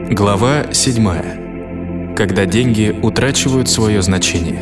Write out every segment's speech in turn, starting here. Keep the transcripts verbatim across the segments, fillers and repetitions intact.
Глава седьмая. Когда деньги утрачивают свое значение.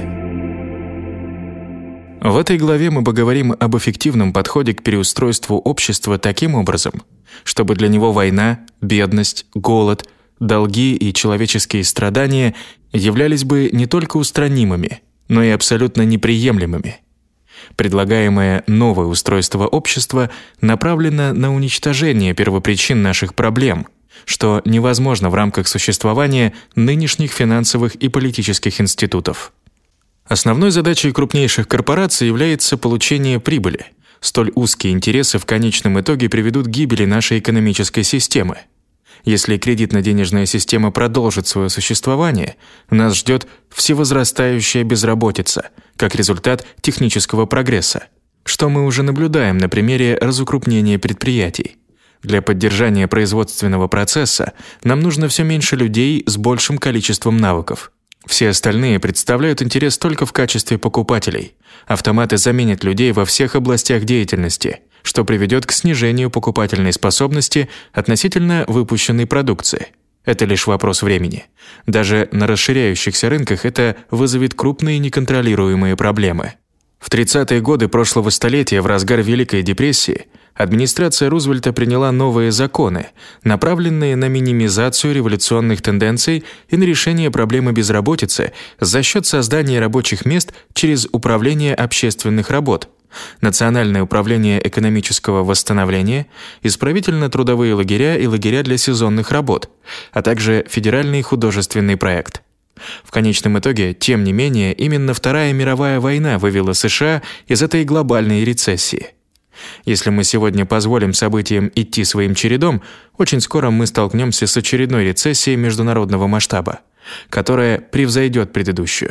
В этой главе мы поговорим об эффективном подходе к переустройству общества таким образом, чтобы для него война, бедность, голод, долги и человеческие страдания являлись бы не только устранимыми, но и абсолютно неприемлемыми. Предлагаемое новое устройство общества направлено на уничтожение первопричин наших проблем, что невозможно в рамках существования нынешних финансовых и политических институтов. Основной задачей крупнейших корпораций является получение прибыли. Столь узкие интересы в конечном итоге приведут к гибели нашей экономической системы. Если кредитно-денежная система продолжит свое существование, нас ждет всевозрастающая безработица, как результат технического прогресса, что мы уже наблюдаем на примере разукрупнения предприятий. Для поддержания производственного процесса нам нужно все меньше людей с большим количеством навыков. Все остальные представляют интерес только в качестве покупателей. Автоматы заменят людей во всех областях деятельности, что приведет к снижению покупательной способности относительно выпущенной продукции. Это лишь вопрос времени. Даже на расширяющихся рынках это вызовет крупные неконтролируемые проблемы. В тридцатые годы прошлого столетия, в разгар Великой депрессии, администрация Рузвельта приняла новые законы, направленные на минимизацию революционных тенденций и на решение проблемы безработицы за счет создания рабочих мест через управление общественных работ, Национальное управление экономического восстановления, исправительно-трудовые лагеря и лагеря для сезонных работ, а также федеральный художественный проект. В конечном итоге, тем не менее, именно Вторая мировая война вывела США из этой глобальной рецессии. Если мы сегодня позволим событиям идти своим чередом, очень скоро мы столкнемся с очередной рецессией международного масштаба, которая превзойдет предыдущую.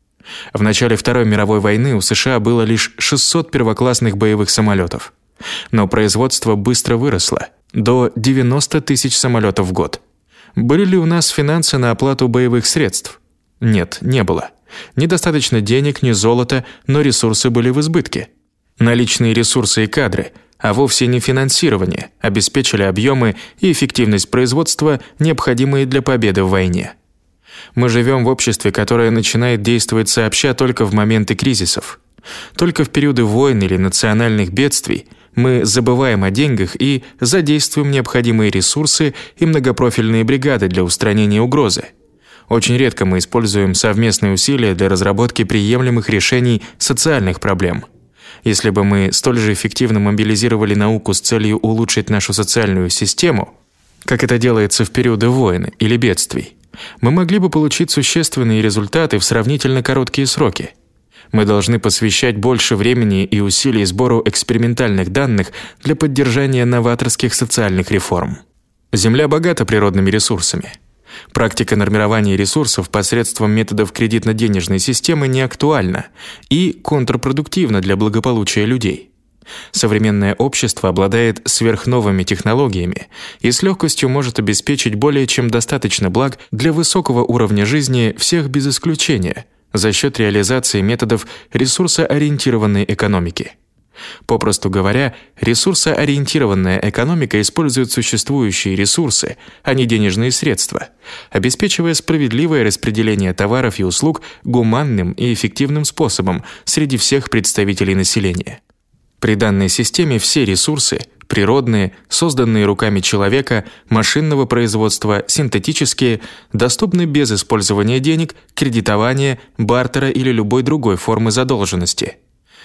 В начале Второй мировой войны у США было лишь шестьсот первоклассных боевых самолетов, но производство быстро выросло до девяноста тысяч самолетов в год. Были ли у нас финансы на оплату боевых средств? Нет, не было. Недостаточно денег, ни золота, но ресурсы были в избытке. Наличные ресурсы и кадры, а вовсе не финансирование, обеспечили объемы и эффективность производства, необходимые для победы в войне. Мы живем в обществе, которое начинает действовать сообща только в моменты кризисов. Только в периоды войн или национальных бедствий мы забываем о деньгах и задействуем необходимые ресурсы и многопрофильные бригады для устранения угрозы. Очень редко мы используем совместные усилия для разработки приемлемых решений социальных проблем. Если бы мы столь же эффективно мобилизировали науку с целью улучшить нашу социальную систему, как это делается в периоды войн или бедствий, мы могли бы получить существенные результаты в сравнительно короткие сроки. Мы должны посвящать больше времени и усилий сбору экспериментальных данных для поддержания новаторских социальных реформ. Земля богата природными ресурсами. Практика нормирования ресурсов посредством методов кредитно-денежной системы не актуальна и контрпродуктивна для благополучия людей. Современное общество обладает сверхновыми технологиями и с легкостью может обеспечить более чем достаточно благ для высокого уровня жизни всех без исключения за счет реализации методов ресурсоориентированной экономики. Попросту говоря, ресурсоориентированная экономика использует существующие ресурсы, а не денежные средства, обеспечивая справедливое распределение товаров и услуг гуманным и эффективным способом среди всех представителей населения. При данной системе все ресурсы – природные, созданные руками человека, машинного производства, синтетические – доступны без использования денег, кредитования, бартера или любой другой формы задолженности.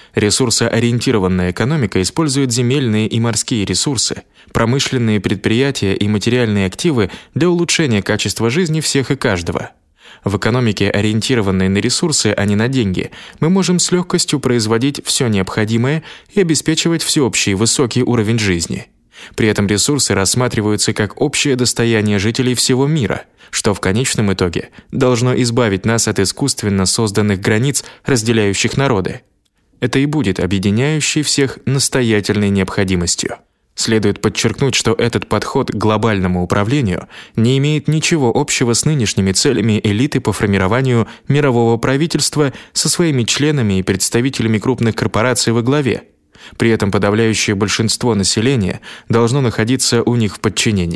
Ресурсоориентированная экономика использует земельные и морские ресурсы, промышленные предприятия и материальные активы для улучшения качества жизни всех и каждого. В экономике, ориентированной на ресурсы, а не на деньги, мы можем с легкостью производить все необходимое и обеспечивать всеобщий высокий уровень жизни. При этом ресурсы рассматриваются как общее достояние жителей всего мира, что в конечном итоге должно избавить нас от искусственно созданных границ, разделяющих народы. Это и будет объединяющей всех настоятельной необходимостью. Следует подчеркнуть, что этот подход к глобальному управлению не имеет ничего общего с нынешними целями элиты по формированию мирового правительства со своими членами и представителями крупных корпораций во главе. При этом подавляющее большинство населения должно находиться у них в подчинении.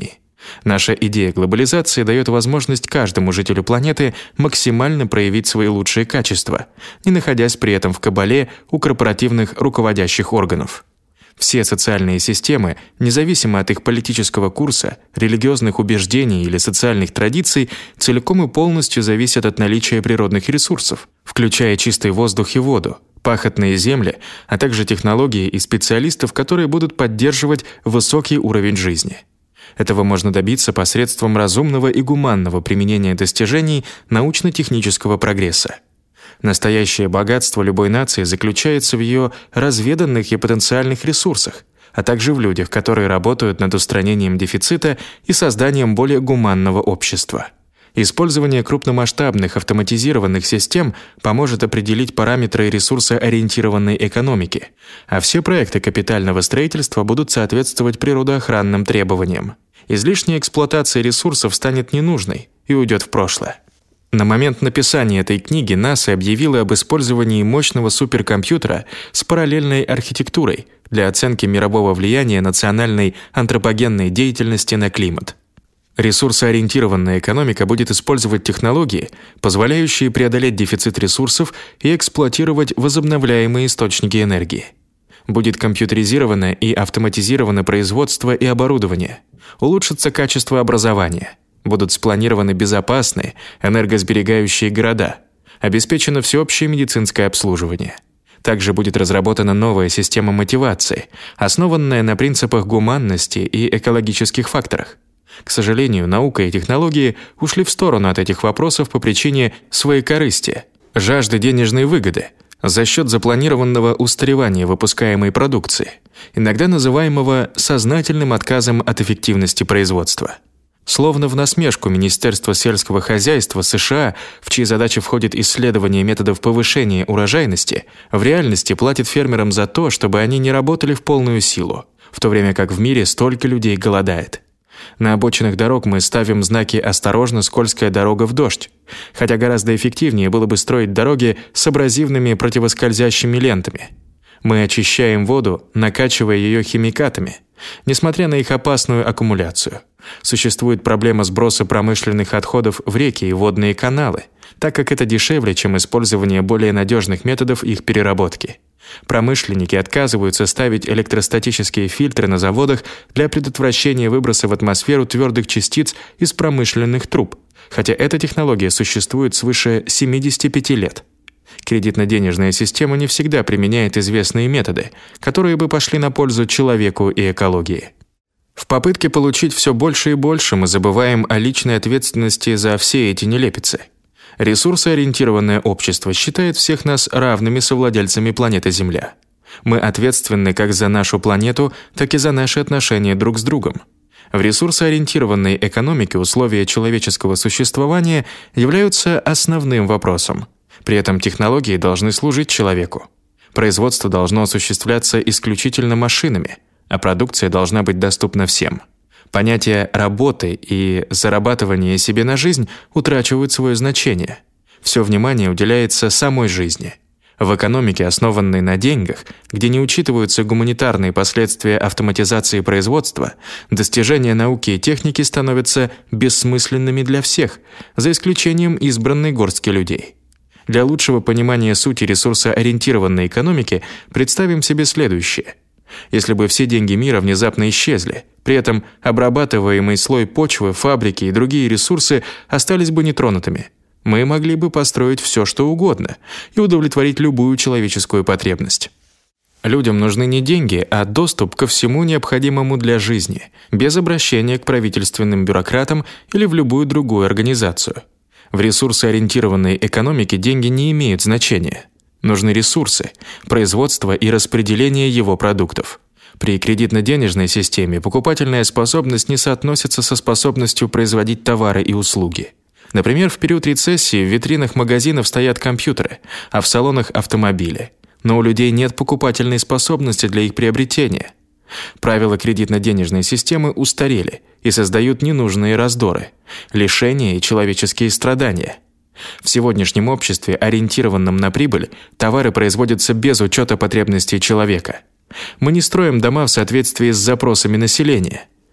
Наша идея глобализации дает возможность каждому жителю планеты максимально проявить свои лучшие качества, не находясь при этом в кабале у корпоративных руководящих органов. Все социальные системы, независимо от их политического курса, религиозных убеждений или социальных традиций, целиком и полностью зависят от наличия природных ресурсов, включая чистый воздух и воду, пахотные земли, а также технологии и специалистов, которые будут поддерживать высокий уровень жизни. Этого можно добиться посредством разумного и гуманного применения достижений научно-технического прогресса. Настоящее богатство любой нации заключается в ее разведанных и потенциальных ресурсах, а также в людях, которые работают над устранением дефицита и созданием более гуманного общества. Использование крупномасштабных автоматизированных систем поможет определить параметры ресурсоориентированной экономики, а все проекты капитального строительства будут соответствовать природоохранным требованиям. Излишняя эксплуатация ресурсов станет ненужной и уйдет в прошлое. На момент написания этой книги НАСА объявила об использовании мощного суперкомпьютера с параллельной архитектурой для оценки мирового влияния национальной антропогенной деятельности на климат. Ресурсоориентированная экономика будет использовать технологии, позволяющие преодолеть дефицит ресурсов и эксплуатировать возобновляемые источники энергии. Будет компьютеризировано и автоматизировано производство и оборудование, улучшится качество образования, будут спланированы безопасные, энергосберегающие города, обеспечено всеобщее медицинское обслуживание. Также будет разработана новая система мотивации, основанная на принципах гуманности и экологических факторах. К сожалению, наука и технологии ушли в сторону от этих вопросов по причине своекорыстия, жажды денежной выгоды, за счет запланированного устаревания выпускаемой продукции, иногда называемого сознательным отказом от эффективности производства. Словно в насмешку Министерства сельского хозяйства США, в чьи задачи входит исследование методов повышения урожайности, в реальности платит фермерам за то, чтобы они не работали в полную силу, в то время как в мире столько людей голодает. На обочинах дорог мы ставим знаки «Осторожно, скользкая дорога в дождь», хотя гораздо эффективнее было бы строить дороги с абразивными противоскользящими лентами. Мы очищаем воду, накачивая ее химикатами, несмотря на их опасную аккумуляцию. Существует проблема сброса промышленных отходов в реки и водные каналы, так как это дешевле, чем использование более надежных методов их переработки. Промышленники отказываются ставить электростатические фильтры на заводах для предотвращения выброса в атмосферу твердых частиц из промышленных труб, хотя эта технология существует свыше семидесяти пяти лет. Кредитно-денежная система не всегда применяет известные методы, которые бы пошли на пользу человеку и экологии. В попытке получить все больше и больше мы забываем о личной ответственности за все эти нелепицы. Ресурсоориентированное общество считает всех нас равными совладельцами планеты Земля. Мы ответственны как за нашу планету, так и за наши отношения друг с другом. В ресурсоориентированной экономике условия человеческого существования являются основным вопросом. При этом технологии должны служить человеку. Производство должно осуществляться исключительно машинами, а продукция должна быть доступна всем. Понятия «работы» и «зарабатывание себе на жизнь» утрачивают свое значение. Все внимание уделяется самой жизни. В экономике, основанной на деньгах, где не учитываются гуманитарные последствия автоматизации производства, достижения науки и техники становятся бессмысленными для всех, за исключением избранной горстки людей. Для лучшего понимания сути ресурсоориентированной экономики представим себе следующее. Если бы все деньги мира внезапно исчезли, при этом обрабатываемый слой почвы, фабрики и другие ресурсы остались бы нетронутыми, мы могли бы построить все, что угодно, и удовлетворить любую человеческую потребность. Людям нужны не деньги, а доступ ко всему необходимому для жизни, без обращения к правительственным бюрократам или в любую другую организацию. В ресурсоориентированной экономике деньги не имеют значения. Нужны ресурсы, производство и распределение его продуктов. При кредитно-денежной системе покупательная способность не соотносится со способностью производить товары и услуги. Например, в период рецессии в витринах магазинов стоят компьютеры, а в салонах – автомобили. Но у людей нет покупательной способности для их приобретения. Правила кредитно-денежной системы устарели и создают ненужные раздоры, лишения и человеческие страдания. В сегодняшнем обществе, ориентированном на прибыль, товары производятся без учета потребностей человека. Мы не строим дома в соответствии с запросами населения.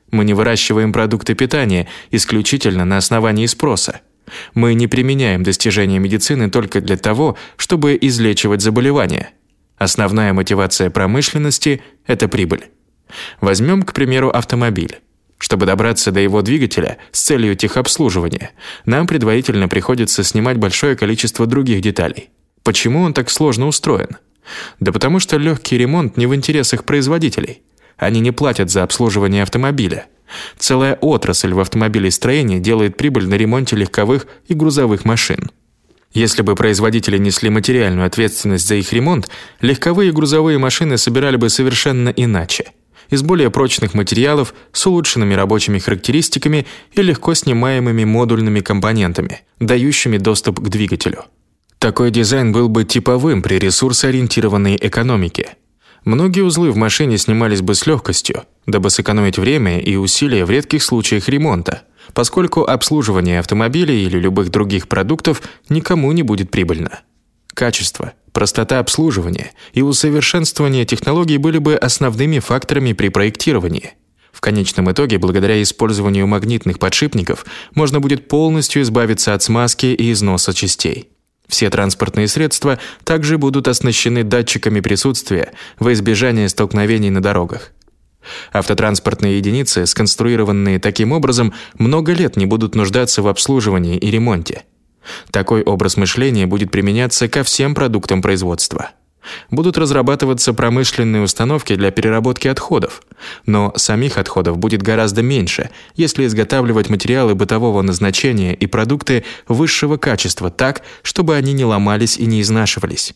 Мы не выращиваем продукты питания исключительно на основании спроса. Мы не применяем достижения медицины только для того, чтобы излечивать заболевания. Основная мотивация промышленности – это прибыль. Возьмем, к примеру, автомобиль. Чтобы добраться до его двигателя с целью техобслуживания, нам предварительно приходится снимать большое количество других деталей. Почему он так сложно устроен? Да потому что легкий ремонт не в интересах производителей. Они не платят за обслуживание автомобиля. Целая отрасль в автомобилестроении делает прибыль на ремонте легковых и грузовых машин. Если бы производители несли материальную ответственность за их ремонт, легковые и грузовые машины собирали бы совершенно иначе. Из более прочных материалов, с улучшенными рабочими характеристиками и легко снимаемыми модульными компонентами, дающими доступ к двигателю. Такой дизайн был бы типовым при ресурсоориентированной экономике. Многие узлы в машине снимались бы с легкостью, дабы сэкономить время и усилия в редких случаях ремонта, поскольку обслуживание автомобилей или любых других продуктов никому не будет прибыльно. Качество, простота обслуживания и усовершенствование технологий были бы основными факторами при проектировании. В конечном итоге, благодаря использованию магнитных подшипников, можно будет полностью избавиться от смазки и износа частей. Все транспортные средства также будут оснащены датчиками присутствия во избежание столкновений на дорогах. Автотранспортные единицы, сконструированные таким образом, много лет не будут нуждаться в обслуживании и ремонте. Такой образ мышления будет применяться ко всем продуктам производства. Будут разрабатываться промышленные установки для переработки отходов, но самих отходов будет гораздо меньше, если изготавливать материалы бытового назначения и продукты высшего качества так, чтобы они не ломались и не изнашивались.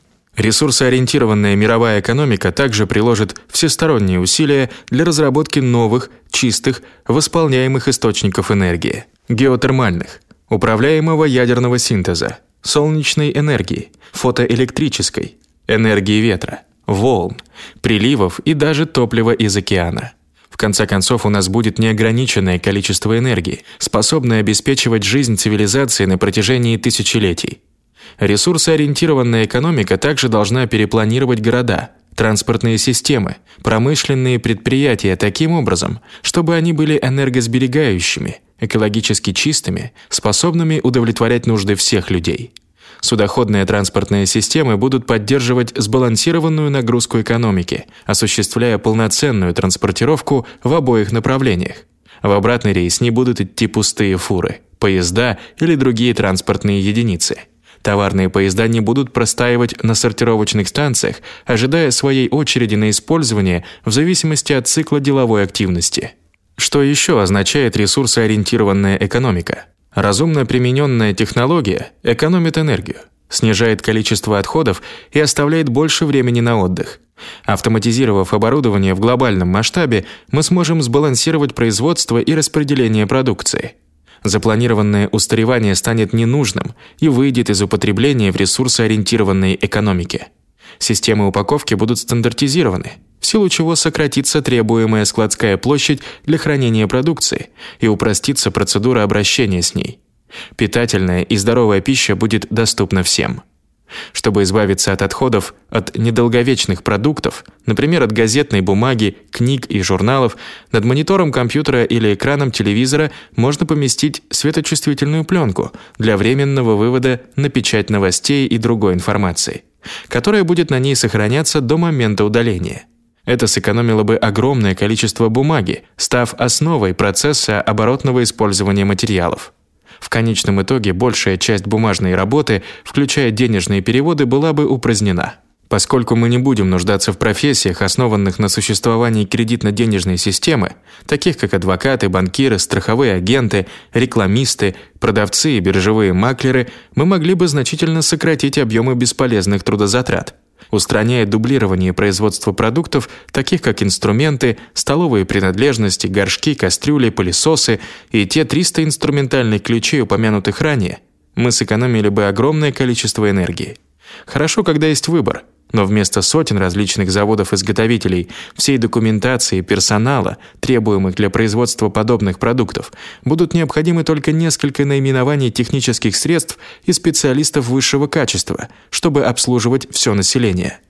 Ресурсоориентированная мировая экономика также приложит всесторонние усилия для разработки новых, чистых, восполняемых источников энергии, геотермальных, управляемого ядерного синтеза, солнечной энергии, фотоэлектрической, энергии ветра, волн, приливов и даже топлива из океана. В конце концов, у нас будет неограниченное количество энергии, способное обеспечивать жизнь цивилизации на протяжении тысячелетий. Ресурсоориентированная экономика также должна перепланировать города, транспортные системы, промышленные предприятия таким образом, чтобы они были энергосберегающими, экологически чистыми, способными удовлетворять нужды всех людей. Судоходные транспортные системы будут поддерживать сбалансированную нагрузку экономики, осуществляя полноценную транспортировку в обоих направлениях. В обратный рейс не будут идти пустые фуры, поезда или другие транспортные единицы. Товарные поезда не будут простаивать на сортировочных станциях, ожидая своей очереди на использование в зависимости от цикла деловой активности. Что еще означает ресурсоориентированная экономика? Разумно примененная технология экономит энергию, снижает количество отходов и оставляет больше времени на отдых. Автоматизировав оборудование в глобальном масштабе, мы сможем сбалансировать производство и распределение продукции. Запланированное устаревание станет ненужным и выйдет из употребления в ресурсоориентированной экономике. Системы упаковки будут стандартизированы, в силу чего сократится требуемая складская площадь для хранения продукции и упростится процедура обращения с ней. Питательная и здоровая пища будет доступна всем. Чтобы избавиться от отходов, от недолговечных продуктов, например, от газетной бумаги, книг и журналов, над монитором компьютера или экраном телевизора можно поместить светочувствительную пленку для временного вывода на печать новостей и другой информации, которая будет на ней сохраняться до момента удаления. Это сэкономило бы огромное количество бумаги, став основой процесса оборотного использования материалов. В конечном итоге большая часть бумажной работы, включая денежные переводы, была бы упразднена. Поскольку мы не будем нуждаться в профессиях, основанных на существовании кредитно-денежной системы, таких как адвокаты, банкиры, страховые агенты, рекламисты, продавцы и биржевые маклеры, мы могли бы значительно сократить объемы бесполезных трудозатрат, устраняя дублирование производства продуктов, таких как инструменты, столовые принадлежности, горшки, кастрюли, пылесосы и те триста инструментальных ключей, упомянутых ранее, мы сэкономили бы огромное количество энергии. Хорошо, когда есть выбор, но вместо сотен различных заводов-изготовителей, всей документации и персонала, требуемых для производства подобных продуктов, будут необходимы только несколько наименований технических средств и специалистов высшего качества, чтобы обслуживать все население.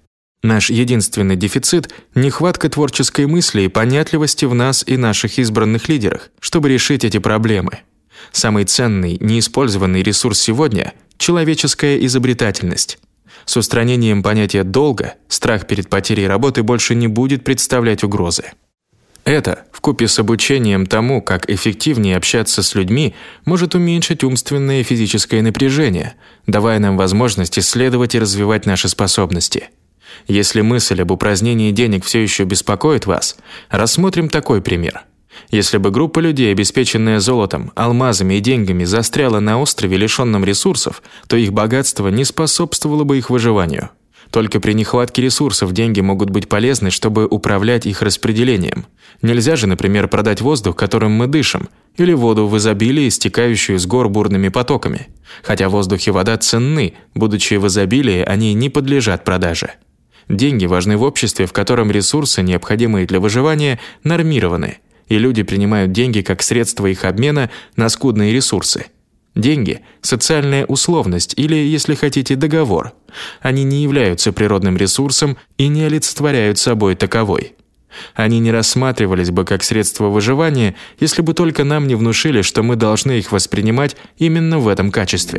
Наш единственный дефицит – нехватка творческой мысли и понятливости в нас и наших избранных лидерах, чтобы решить эти проблемы. Самый ценный, неиспользованный ресурс сегодня – человеческая изобретательность. С устранением понятия «долга» страх перед потерей работы больше не будет представлять угрозы. Это, вкупе с обучением тому, как эффективнее общаться с людьми, может уменьшить умственное и физическое напряжение, давая нам возможность исследовать и развивать наши способности. Если мысль об упразднении денег все еще беспокоит вас, рассмотрим такой пример. Если бы группа людей, обеспеченная золотом, алмазами и деньгами, застряла на острове, лишенном ресурсов, то их богатство не способствовало бы их выживанию. Только при нехватке ресурсов деньги могут быть полезны, чтобы управлять их распределением. Нельзя же, например, продать воздух, которым мы дышим, или воду в изобилии, стекающую с гор бурными потоками. Хотя воздух и вода ценны, будучи в изобилии, они не подлежат продаже. Деньги важны в обществе, в котором ресурсы, необходимые для выживания, нормированы, и люди принимают деньги как средство их обмена на скудные ресурсы. Деньги – социальная условность или, если хотите, договор. Они не являются природным ресурсом и не олицетворяют собой таковой. Они не рассматривались бы как средство выживания, если бы только нам не внушили, что мы должны их воспринимать именно в этом качестве.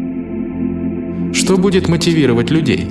Что будет мотивировать людей?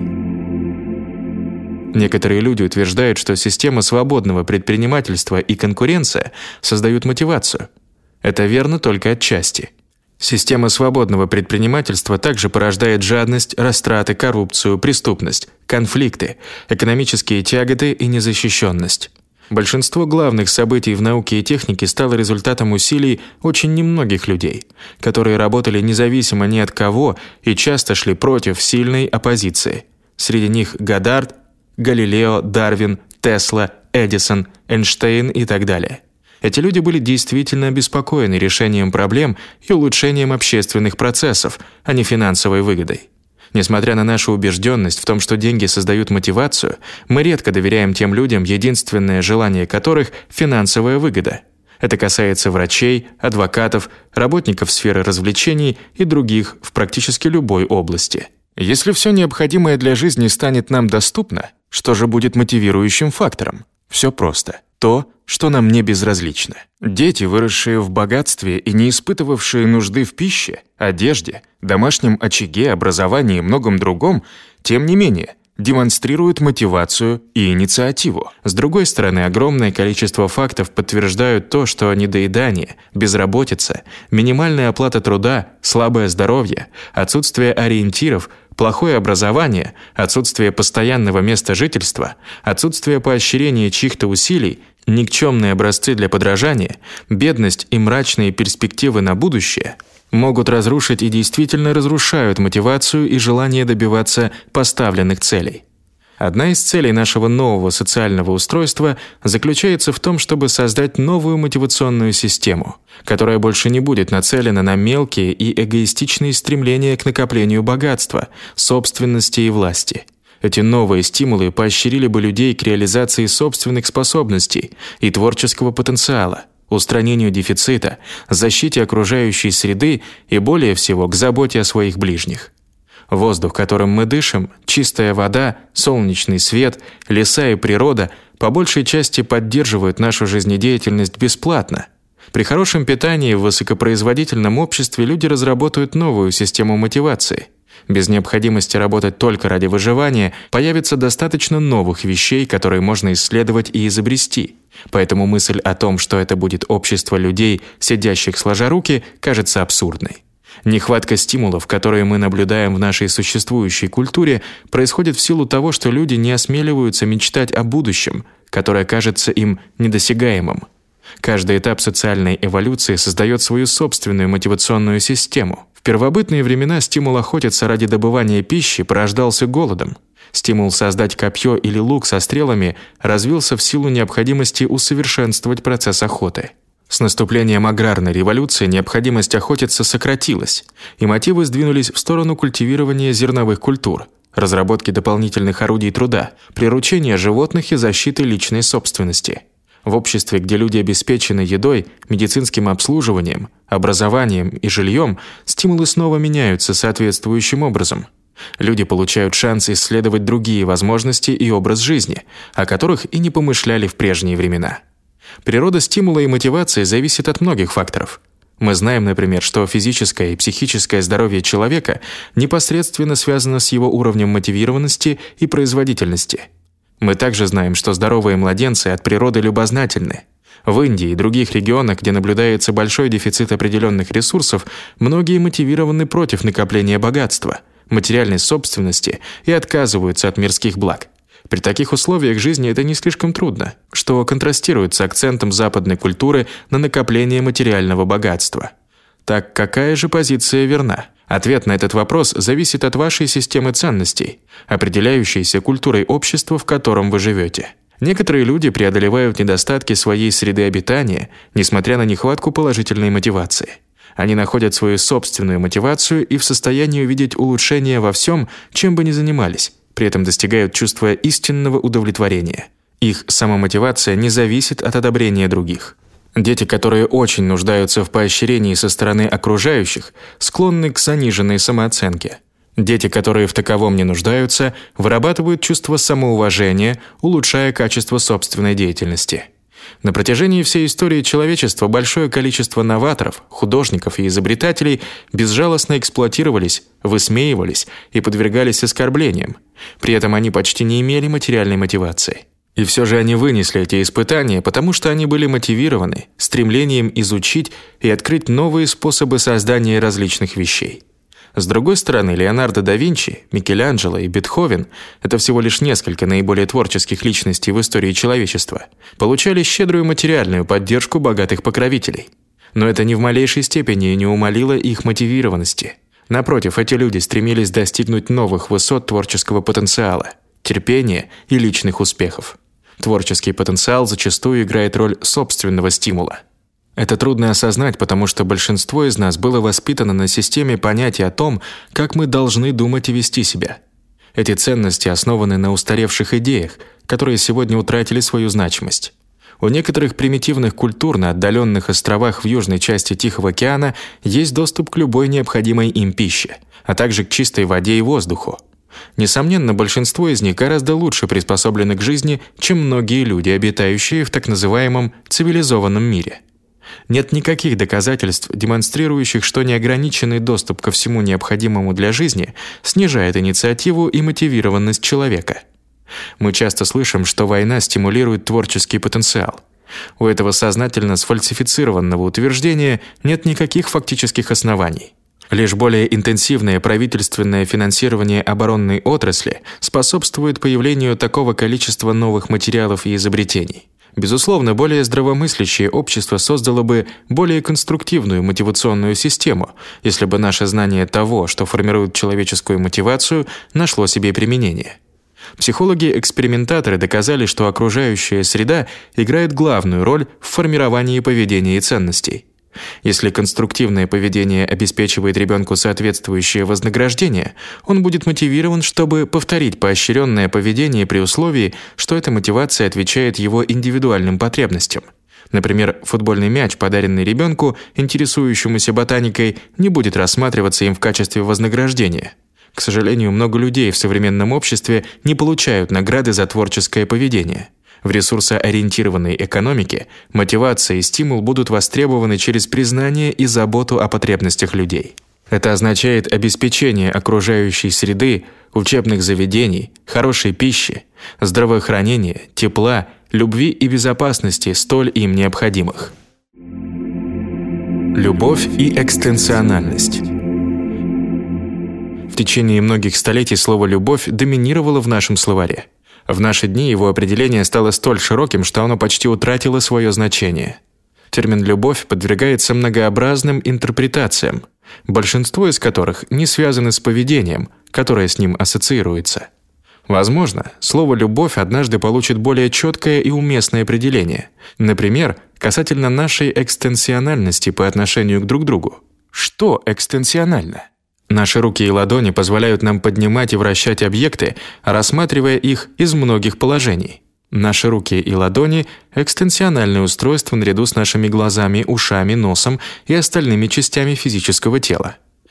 Некоторые люди утверждают, что система свободного предпринимательства и конкуренция создают мотивацию. Это верно только отчасти. Система свободного предпринимательства также порождает жадность, растраты, коррупцию, преступность, конфликты, экономические тяготы и незащищенность. Большинство главных событий в науке и технике стало результатом усилий очень немногих людей, которые работали независимо ни от кого и часто шли против сильной оппозиции. Среди них Годдард, Галилео, Дарвин, Тесла, Эдисон, Эйнштейн и так далее. Эти люди были действительно обеспокоены решением проблем и улучшением общественных процессов, а не финансовой выгодой. Несмотря на нашу убежденность в том, что деньги создают мотивацию, мы редко доверяем тем людям, единственное желание которых – финансовая выгода. Это касается врачей, адвокатов, работников сферы развлечений и других в практически любой области. Если все необходимое для жизни станет нам доступно, что же будет мотивирующим фактором? Все просто. То, что нам не безразлично. Дети, выросшие в богатстве и не испытывавшие нужды в пище, одежде, домашнем очаге, образовании и многом другом, тем не менее, демонстрируют мотивацию и инициативу. С другой стороны, огромное количество фактов подтверждают то, что недоедание, безработица, минимальная оплата труда, слабое здоровье, отсутствие ориентиров, плохое образование, отсутствие постоянного места жительства, отсутствие поощрения чьих-то усилий, никчемные образцы для подражания, бедность и мрачные перспективы на будущее могут разрушить и действительно разрушают мотивацию и желание добиваться поставленных целей. Одна из целей нашего нового социального устройства заключается в том, чтобы создать новую мотивационную систему, которая больше не будет нацелена на мелкие и эгоистичные стремления к накоплению богатства, собственности и власти. Эти новые стимулы поощрили бы людей к реализации собственных способностей и творческого потенциала, устранению дефицита, защите окружающей среды и, более всего, к заботе о своих ближних. Воздух, которым мы дышим, чистая вода, солнечный свет, леса и природа по большей части поддерживают нашу жизнедеятельность бесплатно. При хорошем питании в высокопроизводительном обществе люди разработают новую систему мотивации. Без необходимости работать только ради выживания появится достаточно новых вещей, которые можно исследовать и изобрести. Поэтому мысль о том, что это будет общество людей, сидящих сложа руки, кажется абсурдной. Нехватка стимулов, которые мы наблюдаем в нашей существующей культуре, происходит в силу того, что люди не осмеливаются мечтать о будущем, которое кажется им недосягаемым. Каждый этап социальной эволюции создает свою собственную мотивационную систему. В первобытные времена стимул охотиться ради добывания пищи порождался голодом. Стимул создать копье или лук со стрелами развился в силу необходимости усовершенствовать процесс охоты. С наступлением аграрной революции необходимость охотиться сократилась, и мотивы сдвинулись в сторону культивирования зерновых культур, разработки дополнительных орудий труда, приручения животных и защиты личной собственности. В обществе, где люди обеспечены едой, медицинским обслуживанием, образованием и жильем, стимулы снова меняются соответствующим образом. Люди получают шанс исследовать другие возможности и образ жизни, о которых и не помышляли в прежние времена. Природа стимула и мотивации зависит от многих факторов. Мы знаем, например, что физическое и психическое здоровье человека непосредственно связано с его уровнем мотивированности и производительности. Мы также знаем, что здоровые младенцы от природы любознательны. В Индии и других регионах, где наблюдается большой дефицит определенных ресурсов, многие мотивированы против накопления богатства, материальной собственности и отказываются от мирских благ. При таких условиях жизни это не слишком трудно, что контрастирует с акцентом западной культуры на накопление материального богатства. Так какая же позиция верна? Ответ на этот вопрос зависит от вашей системы ценностей, определяющейся культурой общества, в котором вы живете. Некоторые люди преодолевают недостатки своей среды обитания, несмотря на нехватку положительной мотивации. Они находят свою собственную мотивацию и в состоянии увидеть улучшения во всем, чем бы ни занимались, при этом достигают чувства истинного удовлетворения. Их самомотивация не зависит от одобрения других. Дети, которые очень нуждаются в поощрении со стороны окружающих, склонны к заниженной самооценке. Дети, которые в таковом не нуждаются, вырабатывают чувство самоуважения, улучшая качество собственной деятельности. На протяжении всей истории человечества большое количество новаторов, художников и изобретателей безжалостно эксплуатировались, высмеивались и подвергались оскорблениям. При этом они почти не имели материальной мотивации. И все же они вынесли эти испытания, потому что они были мотивированы стремлением изучить и открыть новые способы создания различных вещей. С другой стороны, Леонардо да Винчи, Микеланджело и Бетховен – это всего лишь несколько наиболее творческих личностей в истории человечества – получали щедрую материальную поддержку богатых покровителей. Но это ни в малейшей степени не умалило их мотивированности. Напротив, эти люди стремились достигнуть новых высот творческого потенциала, терпения и личных успехов. Творческий потенциал зачастую играет роль собственного стимула. Это трудно осознать, потому что большинство из нас было воспитано на системе понятий о том, как мы должны думать и вести себя. Эти ценности основаны на устаревших идеях, которые сегодня утратили свою значимость. У некоторых примитивных культур на отдаленных островах в южной части Тихого океана есть доступ к любой необходимой им пище, а также к чистой воде и воздуху. Несомненно, большинство из них гораздо лучше приспособлены к жизни, чем многие люди, обитающие в так называемом цивилизованном мире. Нет никаких доказательств, демонстрирующих, что неограниченный доступ ко всему необходимому для жизни снижает инициативу и мотивированность человека. Мы часто слышим, что война стимулирует творческий потенциал. У этого сознательно сфальсифицированного утверждения нет никаких фактических оснований. Лишь более интенсивное правительственное финансирование оборонной отрасли способствует появлению такого количества новых материалов и изобретений. Безусловно, более здравомыслящее общество создало бы более конструктивную мотивационную систему, если бы наше знание того, что формирует человеческую мотивацию, нашло себе применение. Психологи-экспериментаторы доказали, что окружающая среда играет главную роль в формировании поведения и ценностей. Если конструктивное поведение обеспечивает ребенку соответствующее вознаграждение, он будет мотивирован, чтобы повторить поощренное поведение при условии, что эта мотивация отвечает его индивидуальным потребностям. Например, футбольный мяч, подаренный ребенку, интересующемуся ботаникой, не будет рассматриваться им в качестве вознаграждения. К сожалению, много людей в современном обществе не получают награды за творческое поведение. В ресурсоориентированной экономике мотивация и стимул будут востребованы через признание и заботу о потребностях людей. Это означает обеспечение окружающей среды, учебных заведений, хорошей пищи, здравоохранения, тепла, любви и безопасности, столь им необходимых. Любовь и экстенциональность. В течение многих столетий слово «любовь» доминировало в нашем словаре. В наши дни его определение стало столь широким, что оно почти утратило свое значение. Термин «любовь» подвергается многообразным интерпретациям, большинство из которых не связаны с поведением, которое с ним ассоциируется. Возможно, слово «любовь» однажды получит более четкое и уместное определение, например, касательно нашей экстенциональности по отношению к друг другу. Что экстенционально? Наши руки и ладони позволяют нам поднимать и вращать объекты, рассматривая их из многих положений. Наши руки и ладони – экстенциональное устройство наряду с нашими глазами, ушами, носом и остальными частями физического тела.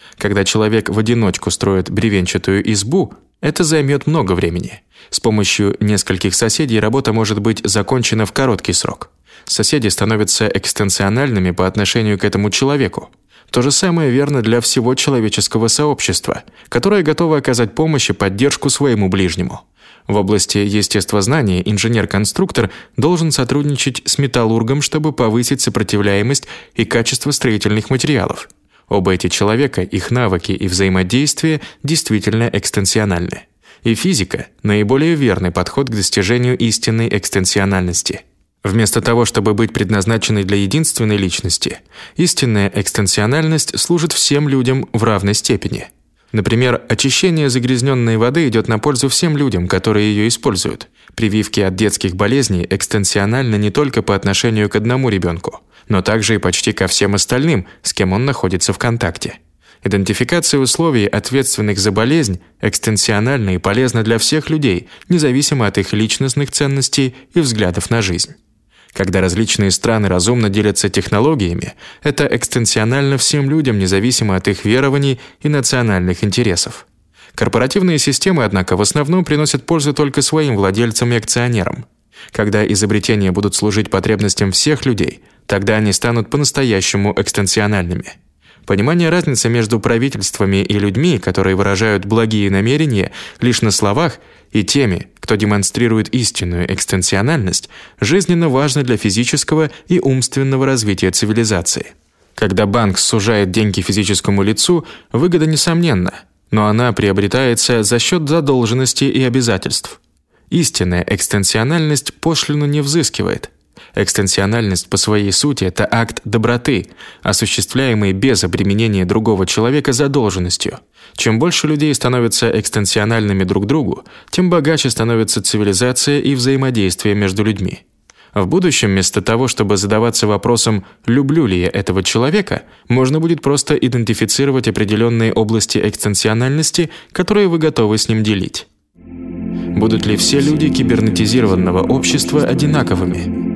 Когда человек в одиночку строит бревенчатую избу, это займет много времени. С помощью нескольких соседей работа может быть закончена в короткий срок. Соседи становятся экстенциональными по отношению к этому человеку. То же самое верно для всего человеческого сообщества, которое готово оказать помощь и поддержку своему ближнему. В области естествознания инженер-конструктор должен сотрудничать с металлургом, чтобы повысить сопротивляемость и качество строительных материалов. Оба эти человека, их навыки и взаимодействие действительно экстенциональны. И физика – наиболее верный подход к достижению истинной экстенциональности. Вместо того, чтобы быть предназначенной для единственной личности, истинная экстенциональность служит всем людям в равной степени. Например, очищение загрязненной воды идет на пользу всем людям, которые ее используют. Прививки от детских болезней экстенциональны не только по отношению к одному ребенку, но также и почти ко всем остальным, с кем он находится в контакте. Идентификация условий, ответственных за болезнь, экстенциональна и полезна для всех людей, независимо от их личностных ценностей и взглядов на жизнь. Когда различные страны разумно делятся технологиями, это экстенционально всем людям, независимо от их верований и национальных интересов. Корпоративные системы, однако, в основном приносят пользу только своим владельцам и акционерам. Когда изобретения будут служить потребностям всех людей, тогда они станут по-настоящему экстенциональными. Понимание разницы между правительствами и людьми, которые выражают благие намерения лишь на словах, и теми, кто демонстрирует истинную экстенциональность, жизненно важно для физического и умственного развития цивилизации. Когда банк сужает деньги физическому лицу, выгода несомненна, но она приобретается за счет задолженности и обязательств. Истинная экстенциональность пошлину не взыскивает. Экстенциональность по своей сути – это акт доброты, осуществляемый без обременения другого человека задолженностью. Чем больше людей становятся экстенциональными друг другу, тем богаче становится цивилизация и взаимодействие между людьми. В будущем, вместо того, чтобы задаваться вопросом «люблю ли я этого человека?», можно будет просто идентифицировать определенные области экстенциональности, которые вы готовы с ним делить. Будут ли все люди кибернетизированного общества одинаковыми?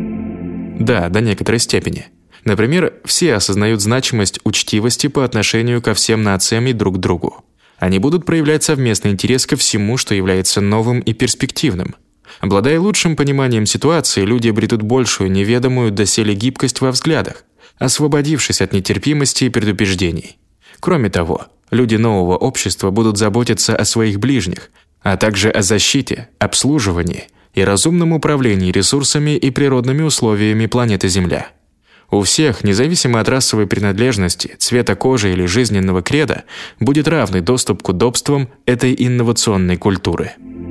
Да, до некоторой степени. Например, все осознают значимость учтивости по отношению ко всем нациям и друг к другу. Они будут проявлять совместный интерес ко всему, что является новым и перспективным. Обладая лучшим пониманием ситуации, люди обретут большую неведомую доселе гибкость во взглядах, освободившись от нетерпимости и предубеждений. Кроме того, люди нового общества будут заботиться о своих ближних, а также о защите, обслуживании и разумном управлении ресурсами и природными условиями планеты Земля. У всех, независимо от расовой принадлежности, цвета кожи или жизненного креда, будет равный доступ к удобствам этой инновационной культуры.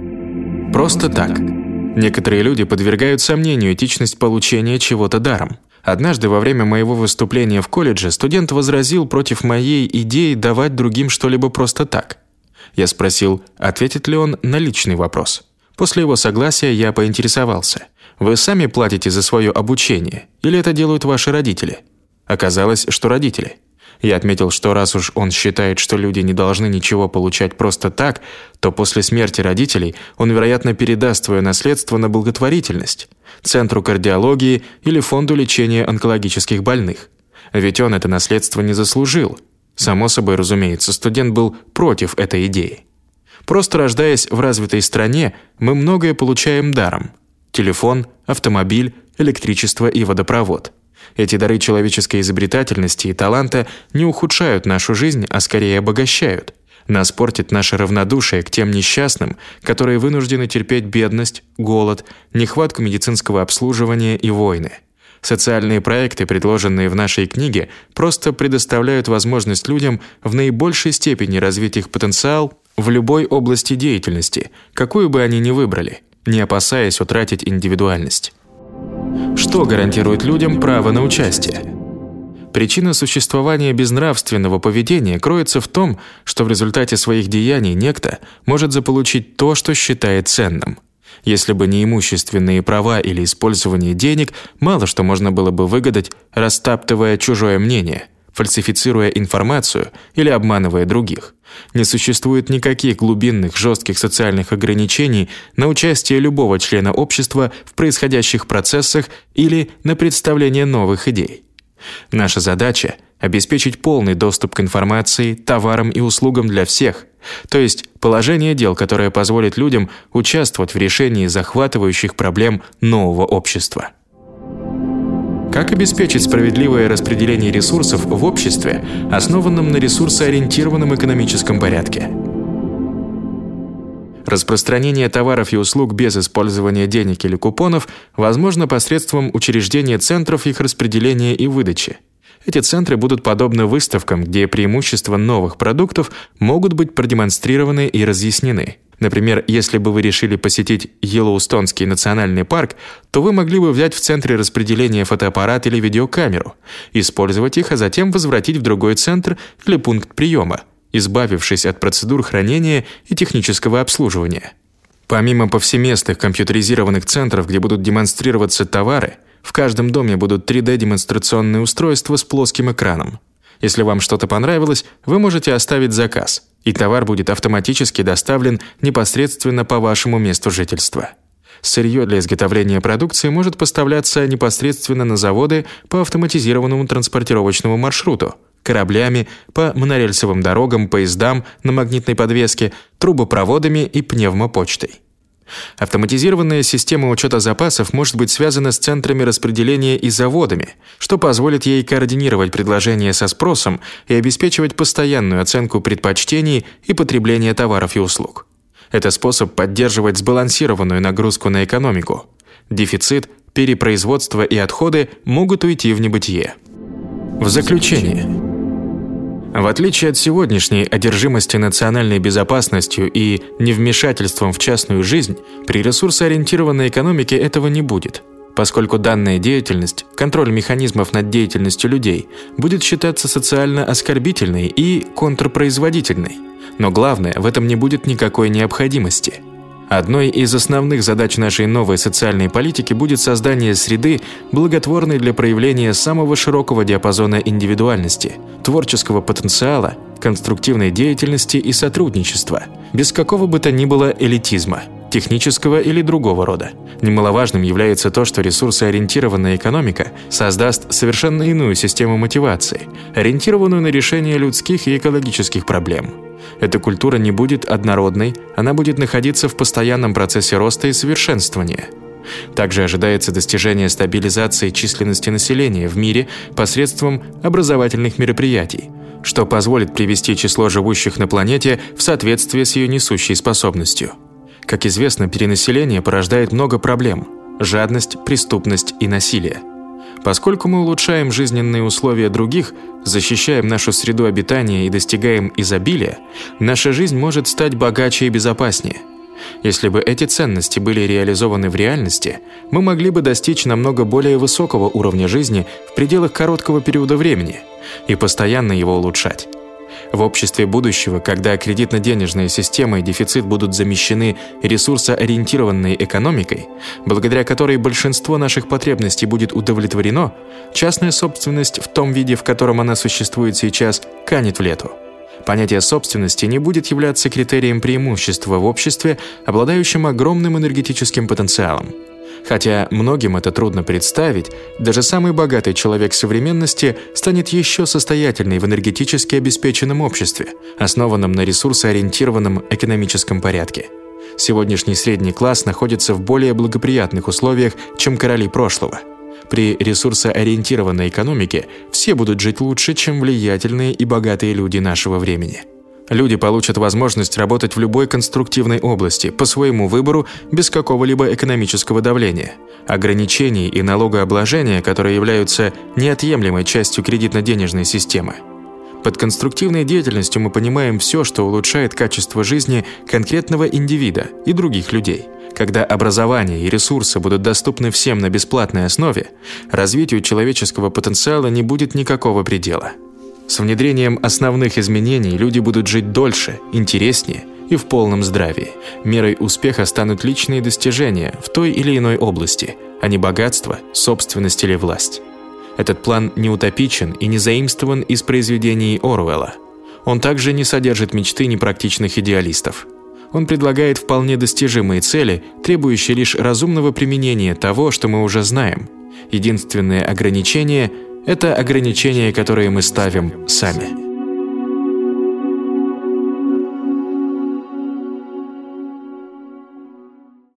Просто так. Некоторые люди подвергают сомнению этичность получения чего-то даром. Однажды во время моего выступления в колледже студент возразил против моей идеи давать другим что-либо просто так. Я спросил, ответит ли он на личный вопрос. После его согласия я поинтересовался: «Вы сами платите за свое обучение, или это делают ваши родители?» Оказалось, что родители. Я отметил, что раз уж он считает, что люди не должны ничего получать просто так, то после смерти родителей он, вероятно, передаст свое наследство на благотворительность, Центру кардиологии или Фонду лечения онкологических больных. Ведь он это наследство не заслужил. Само собой, разумеется, студент был против этой идеи. Просто рождаясь в развитой стране, мы многое получаем даром. Телефон, автомобиль, электричество и водопровод. Эти дары человеческой изобретательности и таланта не ухудшают нашу жизнь, а скорее обогащают. Нас портит наше равнодушие к тем несчастным, которые вынуждены терпеть бедность, голод, нехватку медицинского обслуживания и войны. Социальные проекты, предложенные в нашей книге, просто предоставляют возможность людям в наибольшей степени развить их потенциал в любой области деятельности, какую бы они ни выбрали, не опасаясь утратить индивидуальность. Что гарантирует людям право на участие? Причина существования безнравственного поведения кроется в том, что в результате своих деяний некто может заполучить то, что считает ценным. Если бы не имущественные права или использование денег, мало что можно было бы выгадать, растаптывая чужое мнение, фальсифицируя информацию или обманывая других. Не существует никаких глубинных, жестких социальных ограничений на участие любого члена общества в происходящих процессах или на представление новых идей. Наша задача – обеспечить полный доступ к информации, товарам и услугам для всех, то есть положение дел, которое позволит людям участвовать в решении захватывающих проблем нового общества. Как обеспечить справедливое распределение ресурсов в обществе, основанном на ресурсоориентированном экономическом порядке? Распространение товаров и услуг без использования денег или купонов возможно посредством учреждения центров их распределения и выдачи. Эти центры будут подобны выставкам, где преимущества новых продуктов могут быть продемонстрированы и разъяснены. Например, если бы вы решили посетить Йеллоустонский национальный парк, то вы могли бы взять в центре распределения фотоаппарат или видеокамеру, использовать их, а затем возвратить в другой центр или пункт приема, избавившись от процедур хранения и технического обслуживания. Помимо повсеместных компьютеризированных центров, где будут демонстрироваться товары, в каждом доме будут три дэ-демонстрационные устройства с плоским экраном. Если вам что-то понравилось, вы можете оставить заказ, и товар будет автоматически доставлен непосредственно по вашему месту жительства. Сырье для изготовления продукции может поставляться непосредственно на заводы по автоматизированному транспортировочному маршруту, кораблями, по монорельсовым дорогам, поездам на магнитной подвеске, трубопроводами и пневмопочтой. Автоматизированная система учета запасов может быть связана с центрами распределения и заводами, что позволит ей координировать предложение со спросом и обеспечивать постоянную оценку предпочтений и потребления товаров и услуг. Это способ поддерживать сбалансированную нагрузку на экономику. Дефицит, перепроизводство и отходы могут уйти в небытие. В заключение. В отличие от сегодняшней одержимости национальной безопасностью и невмешательством в частную жизнь, при ресурсоориентированной экономике этого не будет, поскольку данная деятельность, контроль механизмов над деятельностью людей, будет считаться социально оскорбительной и контрпроизводительной. Но главное, в этом не будет никакой необходимости. Одной из основных задач нашей новой социальной политики будет создание среды, благотворной для проявления самого широкого диапазона индивидуальности, творческого потенциала, конструктивной деятельности и сотрудничества, без какого бы то ни было элитизма, технического или другого рода. Немаловажным является то, что ресурсоориентированная экономика создаст совершенно иную систему мотивации, ориентированную на решение людских и экологических проблем. Эта культура не будет однородной, она будет находиться в постоянном процессе роста и совершенствования. Также ожидается достижение стабилизации численности населения в мире посредством образовательных мероприятий, что позволит привести число живущих на планете в соответствие с ее несущей способностью. Как известно, перенаселение порождает много проблем – жадность, преступность и насилие. Поскольку мы улучшаем жизненные условия других, защищаем нашу среду обитания и достигаем изобилия, наша жизнь может стать богаче и безопаснее. Если бы эти ценности были реализованы в реальности, мы могли бы достичь намного более высокого уровня жизни в пределах короткого периода времени и постоянно его улучшать. В обществе будущего, когда кредитно-денежная система и дефицит будут замещены ресурсоориентированной экономикой, благодаря которой большинство наших потребностей будет удовлетворено, частная собственность в том виде, в котором она существует сейчас, канет в лету. Понятие собственности не будет являться критерием преимущества в обществе, обладающем огромным энергетическим потенциалом. Хотя многим это трудно представить, даже самый богатый человек современности станет еще состоятельней в энергетически обеспеченном обществе, основанном на ресурсоориентированном экономическом порядке. Сегодняшний средний класс находится в более благоприятных условиях, чем короли прошлого. При ресурсоориентированной экономике все будут жить лучше, чем влиятельные и богатые люди нашего времени. Люди получат возможность работать в любой конструктивной области, по своему выбору, без какого-либо экономического давления, ограничений и налогообложения, которые являются неотъемлемой частью кредитно-денежной системы. Под конструктивной деятельностью мы понимаем все, что улучшает качество жизни конкретного индивида и других людей. Когда образование и ресурсы будут доступны всем на бесплатной основе, развитию человеческого потенциала не будет никакого предела. С внедрением основных изменений люди будут жить дольше, интереснее и в полном здравии. Мерой успеха станут личные достижения в той или иной области, а не богатство, собственность или власть. Этот план не утопичен и не заимствован из произведений Оруэлла. Он также не содержит мечты непрактичных идеалистов. Он предлагает вполне достижимые цели, требующие лишь разумного применения того, что мы уже знаем. Единственное ограничение – Это ограничения, которые мы ставим сами.